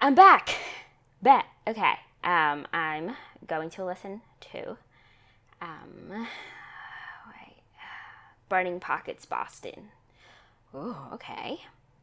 I'm back. Bet. Okay. I'm going to listen to wait, Burning Pockets Boston. Ooh, okay.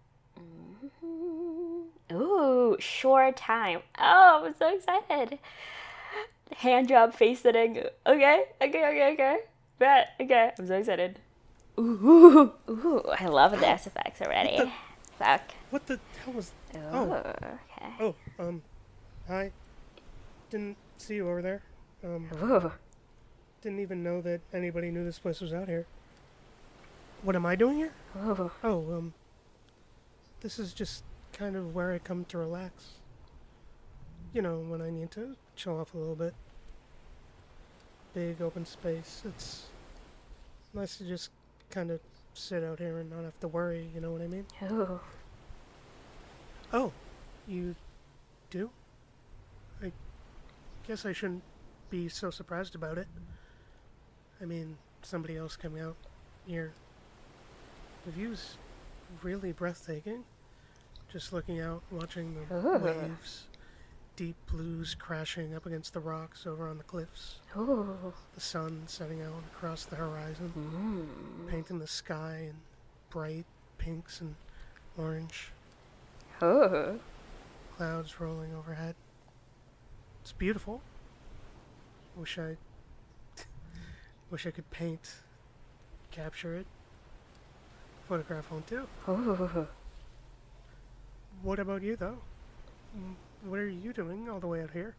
Ooh, Shore Time. Oh, I'm so excited. Hand job, face sitting. Okay. Bet. Okay. I'm so excited. Ooh, I love the Ow! S effects What already. the Fuck. what the hell was Ooh, Oh. okay. Oh, hi. Didn't see you over there. Um Ooh. didn't even know that anybody knew this place was out here. What am I doing here? Ooh. Oh, this is just kind of where I come to relax. You know, when I need to chill off a little bit. Big open space. It's nice to just kind of sit out here and not have to worry, you know what I mean? Ooh. Oh, you do? I guess I shouldn't be so surprised about it. I mean, somebody else coming out here. The view's really breathtaking. Just looking out, watching the Ooh. waves, deep blues crashing up against the rocks over on the cliffs, Ooh. the sun setting out across the horizon, painting the sky in bright pinks and orange, Ooh. clouds rolling overhead. It's beautiful. Wish I wish I could paint, capture it, photograph one too. Ooh. What about you though? What are you doing all the way out here?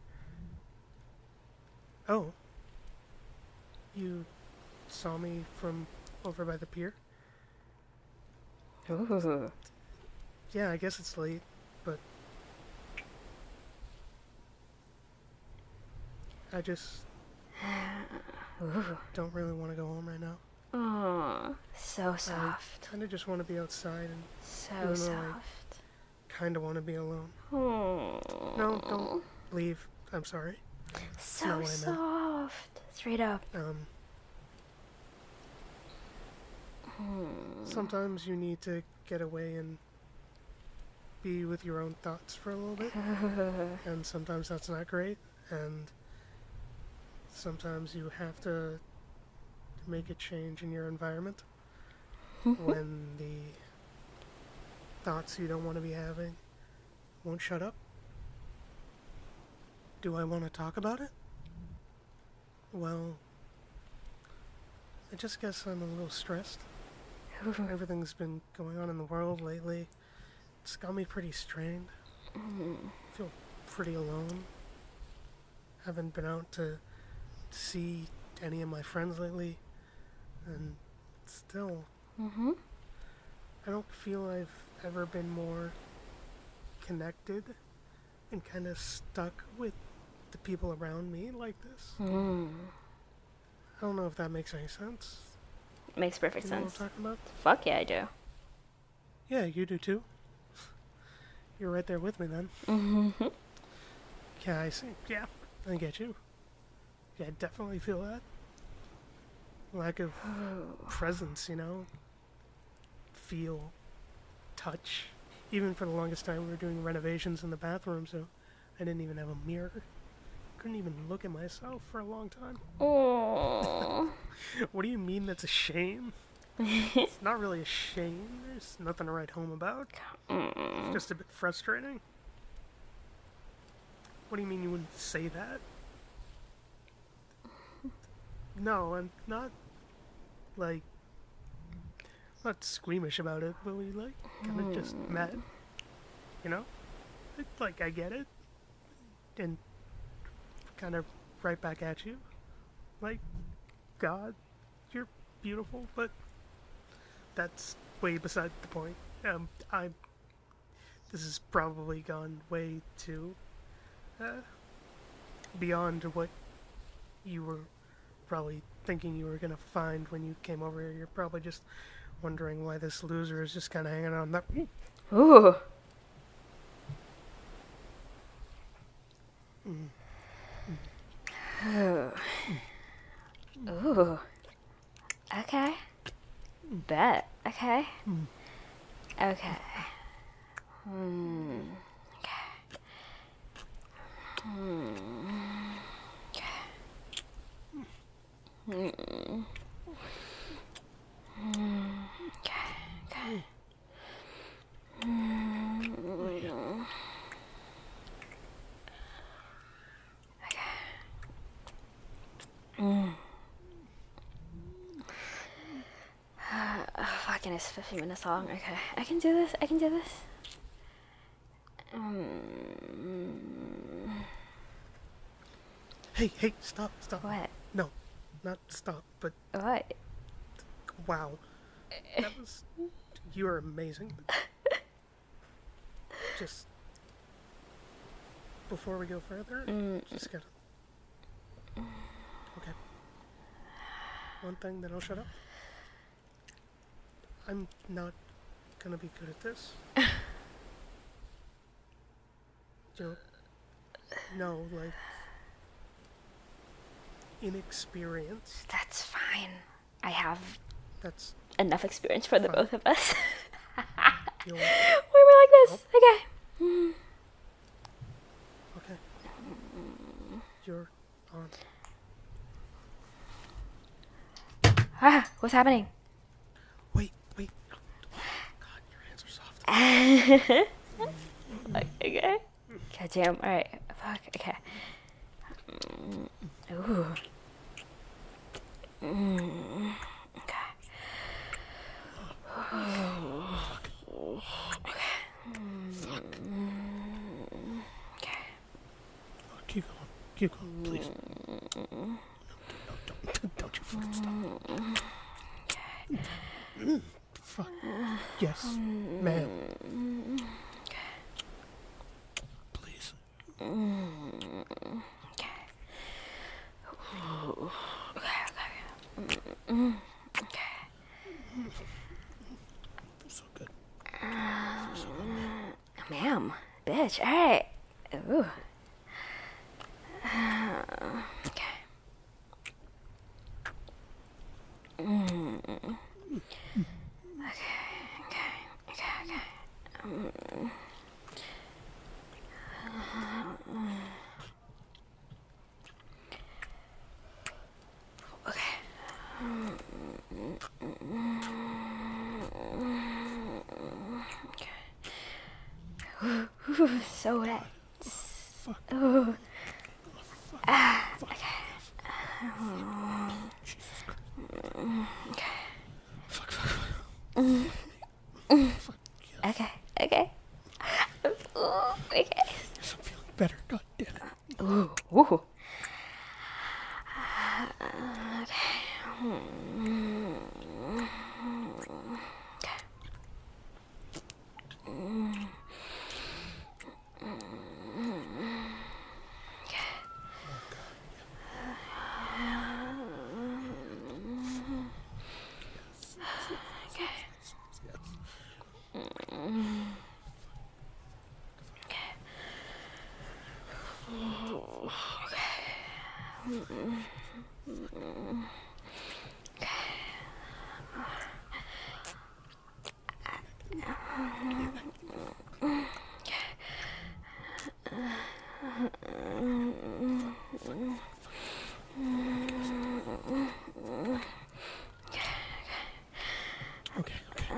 Oh, you saw me from over by the pier? Ooh. Yeah, I guess it's late, but I just Ooh. don't really want to go home right now. Oh, so I soft. kind of just want to be outside, and So even though I soft. kind of want to be alone. No, don't Oh. leave. I'm sorry. It's not So what I meant. soft. Straight up. Um, sometimes you need to get away and be with your own thoughts for a little bit, and sometimes that's not great, and sometimes you have to make a change in your environment when the thoughts you don't want to be having won't shut up. Do I want to talk about it? Well, I just guess I'm a little stressed. Everything's been going on in the world lately. It's got me pretty strained. I feel pretty alone. Haven't been out to see any of my friends lately, and still, Mm-hmm. I don't feel I've ever been more connected and kind of stuck with the people around me like this. Mm. I don't know if that makes any sense. Makes perfect Do you know what sense. I'm talking about? Fuck yeah, I do. Yeah, you do too. You're right there with me then. Mm-hmm. Yeah, I see. Yeah, I get you. Yeah, I definitely feel that. Lack of presence, you know? Feel, touch. Even for the longest time, we were doing renovations in the bathroom, so I didn't even have a mirror. Couldn't even look at myself for a long time. Oh. What do you mean that's a shame? It's not really a shame. There's nothing to write home about. It's just a bit frustrating. What do you mean you wouldn't say that? No, I'm not, like, not squeamish about it, but we, like, kind of just met, you know? It's like, I get it. And kind of right back at you. Like, God, you're beautiful, but that's way beside the point. This has probably gone way too beyond what you were probably thinking you were gonna find when you came over here. You're probably just wondering why this loser is just kind of hanging on that. Ooh. Ooh. Ooh. Okay. Bet. Okay. Okay. Okay. goodness, 15 minutes long. Okay, I can do this. I can do this. Hey, stop. What? No, not stop, but What? wow. That was... You are amazing. Just... Before we go further, just gotta... Okay. One thing, then I'll shut up. I'm not gonna be good at this. No, like... Inexperience. That's fine. I have That's... enough experience for the Fine. both of us. You'll... Why we're like this? Okay. Okay. You're on. Ah, what's happening? Wait. Oh, God, your hands are soft. Okay. God damn. Alright. Fuck. Okay. Ooh. Okay. Okay. Keep going, please. No, don't you fucking stop. Fuck. Yes, ma'am. Please. Okay. Okay. So good. Ma'am. Bitch. Alright. Ooh. Okay. Ooh, so wet. Fuck. Ooh. Okay. Jesus Christ. Okay. Fuck. Fuck. Yes. Okay. Okay. Ooh, okay. Yes, I'm feeling better. God damn it. Ooh. Ooh. Okay.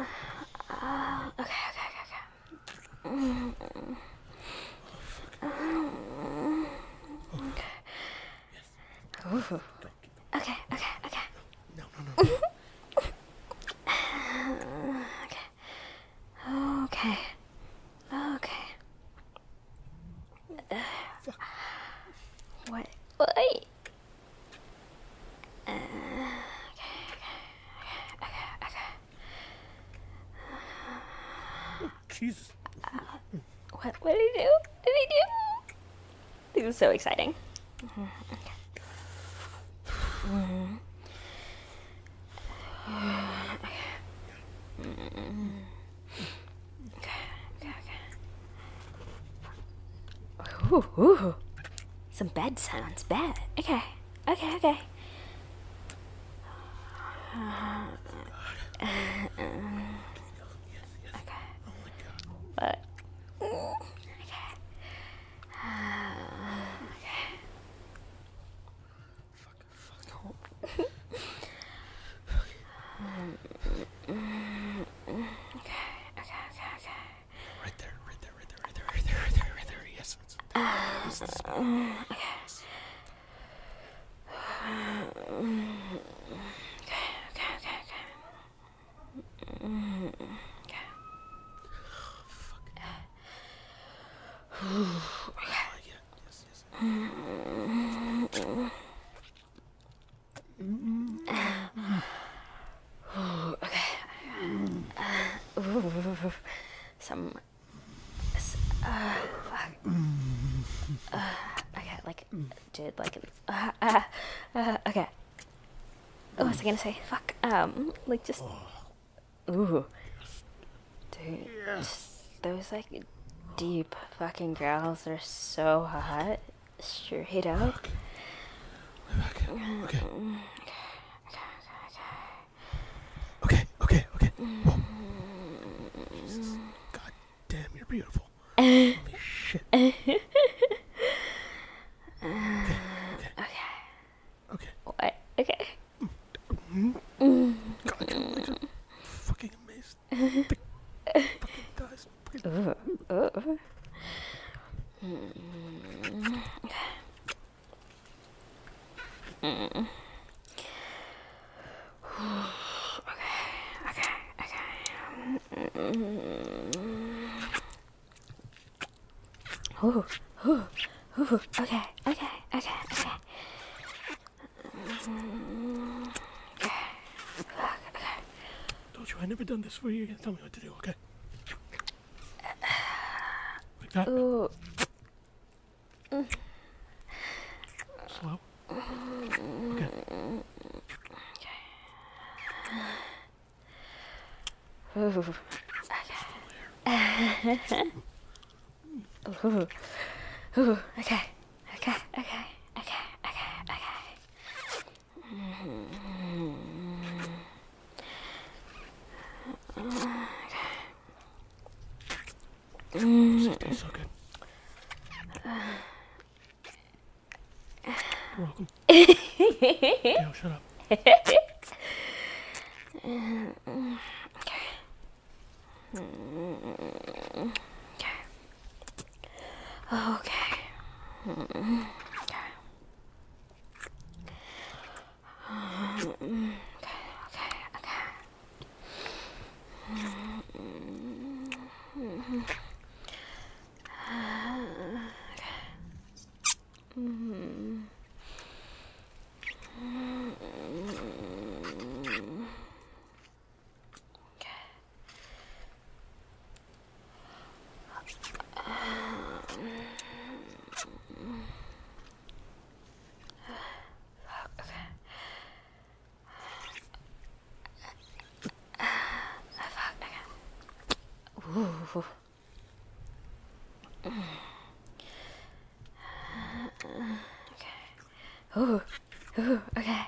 Ooh. Okay. No. Okay. Fuck. What? Wait. Jesus. What did he do? This was so exciting. Ooh. Some bed sounds. Bed. Okay. But Right there. Yes. Yes, this is okay. Yeah, yes, yes. Ooh, some. Fuck. Okay, like, dude, like, okay. What was I gonna say? Fuck. Like, just. Ooh. Dude, those, like, deep fucking growls are so hot. Straight up. Okay. Okay. Whoa. Jesus. God damn, you're beautiful. Holy shit. Okay. What? Okay. God, your legs are fucking amazing. Big fucking thighs. Ooh. Ooh. Okay. Told you I never done this for you. You're gonna tell me what to do, okay? Like that. Ooh. Slow. Okay. Ooh. Ooh. Okay. It tastes so good. You're welcome. Yo, shut up. Okay. Ooh. Ooh. Okay.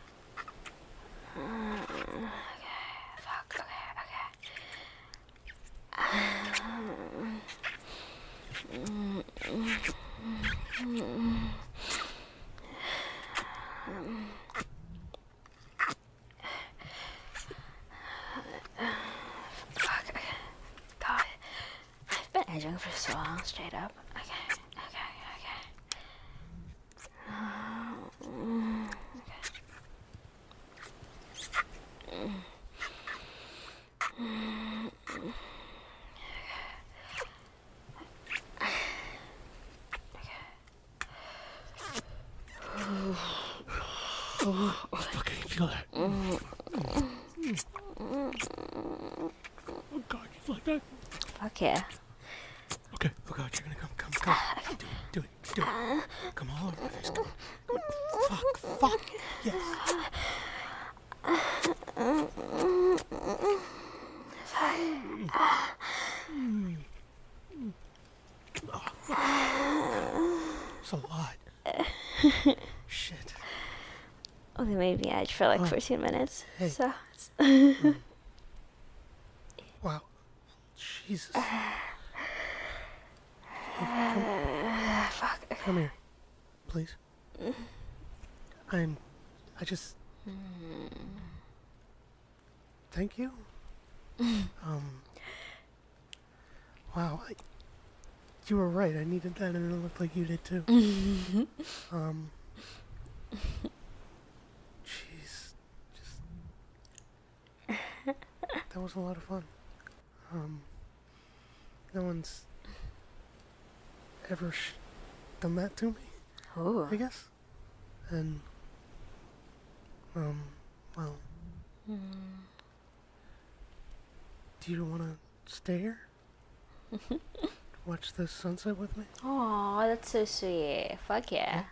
Fuck. Okay. Fuck. God. I've been edging for so long, straight up. Okay. Fucking feel that. Oh god, you like that? Fuck yeah. Okay. Oh god, you're gonna come. Do it. Come all over my face. Come on. Fuck. Yes. It's a lot. Shit. Oh, they made me edge for like 14 minutes. Hey. So. Wow. Jesus. Fuck. Come here. Please. I just... Thank you. Wow. You were right. I needed that and it looked like you did too. Jeez. That was a lot of fun. No one's ever done that to me, Oh. I guess. And, well, do you want to stay here? Watch the sunset with me? Oh, that's so sweet. Fuck yeah.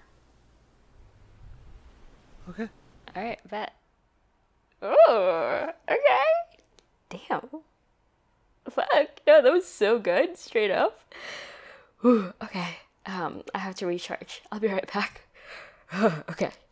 Okay. Alright, bet. Oh, okay. Damn. Fuck. No, that was so good. Straight up. Whew, okay. I have to recharge. I'll be right back. Okay.